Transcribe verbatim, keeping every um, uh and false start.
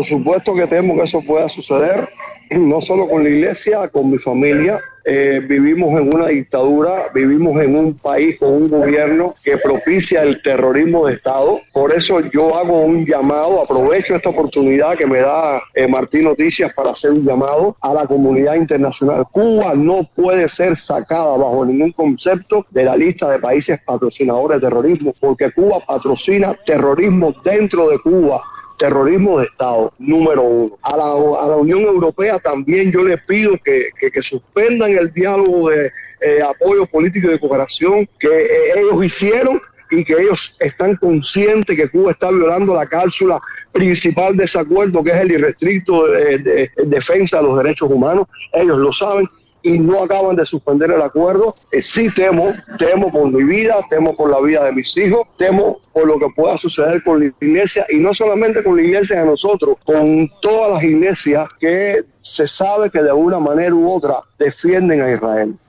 Por supuesto que temo que eso pueda suceder, no solo con la iglesia, con mi familia. Eh, vivimos en una dictadura, vivimos en un país con un gobierno que propicia el terrorismo de Estado. Por eso yo hago un llamado, aprovecho esta oportunidad que me da eh, Martín Noticias para hacer un llamado a la comunidad internacional. Cuba no puede ser sacada bajo ningún concepto de la lista de países patrocinadores de terrorismo, porque Cuba patrocina terrorismo dentro de Cuba. Terrorismo de Estado, número uno. A la, a la Unión Europea también yo les pido que, que, que suspendan el diálogo de eh, apoyo político y de cooperación que eh, ellos hicieron y que ellos están conscientes que Cuba está violando la cláusula principal de ese acuerdo, que es el irrestricto de, de, de defensa de los derechos humanos. Ellos lo saben y no acaban de suspender el acuerdo. Eh, sí temo, temo por mi vida, temo por la vida de mis hijos, temo por lo que pueda suceder con la iglesia, y no solamente con la iglesia de nosotros, con todas las iglesias que se sabe que de una manera u otra defienden a Israel.